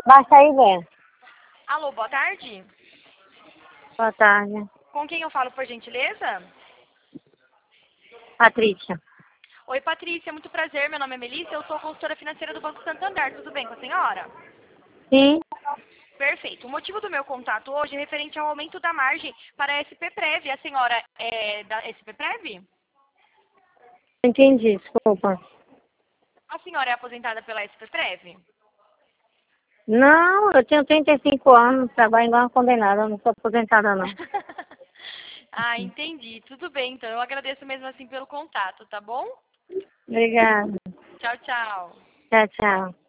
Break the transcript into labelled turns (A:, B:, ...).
A: Baixa aí, Bé.
B: Alô, boa tarde.
A: Boa tarde.
B: Com quem eu falo, por gentileza?
A: Patrícia.
B: Oi, Patrícia, muito prazer. Meu nome é Melissa, eu sou consultora financeira do Banco Santander. Tudo bem com a senhora?
A: Sim,
B: Perfeito. O motivo do meu contato hoje é referente ao aumento da margem para a SP-Prev. A senhora é da SP-Prev?
A: entendi, desculpa.
B: A senhora é aposentada pela SP-Prev?
A: Não, eu tenho 35 anos, trabalho igual uma condenada, não sou aposentada não.
B: Ah, entendi. Tudo bem, então. Eu agradeço mesmo assim pelo contato, tá bom?
A: Obrigada.
B: Tchau, tchau.
A: Tchau, tchau.